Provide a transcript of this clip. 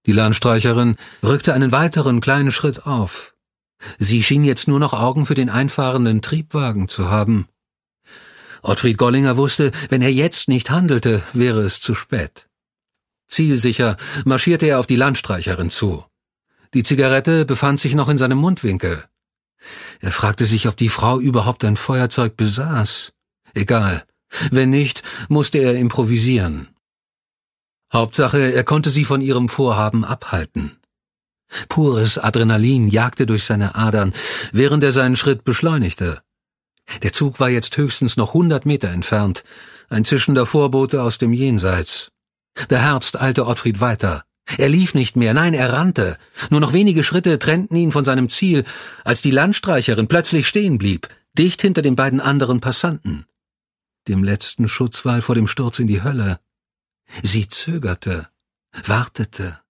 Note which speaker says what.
Speaker 1: Die Landstreicherin rückte einen weiteren kleinen Schritt auf. Sie schien jetzt nur noch Augen für den einfahrenden Triebwagen zu haben. Ottfried Gollinger wusste, wenn er jetzt nicht handelte, wäre es zu spät. Zielsicher marschierte er auf die Landstreicherin zu. Die Zigarette befand sich noch in seinem Mundwinkel. Er fragte sich, ob die Frau überhaupt ein Feuerzeug besaß. Egal. Wenn nicht, musste er improvisieren. Hauptsache, er konnte sie von ihrem Vorhaben abhalten. Pures Adrenalin jagte durch seine Adern, während er seinen Schritt beschleunigte. Der Zug war jetzt höchstens noch 100 Meter entfernt, ein zischender Vorbote aus dem Jenseits. Beherzt eilte Ottfried weiter. Er lief nicht mehr, nein, er rannte. Nur noch wenige Schritte trennten ihn von seinem Ziel, als die Landstreicherin plötzlich stehen blieb, dicht hinter den beiden anderen Passanten. Dem letzten Schutzwall vor dem Sturz in die Hölle. Sie zögerte, wartete.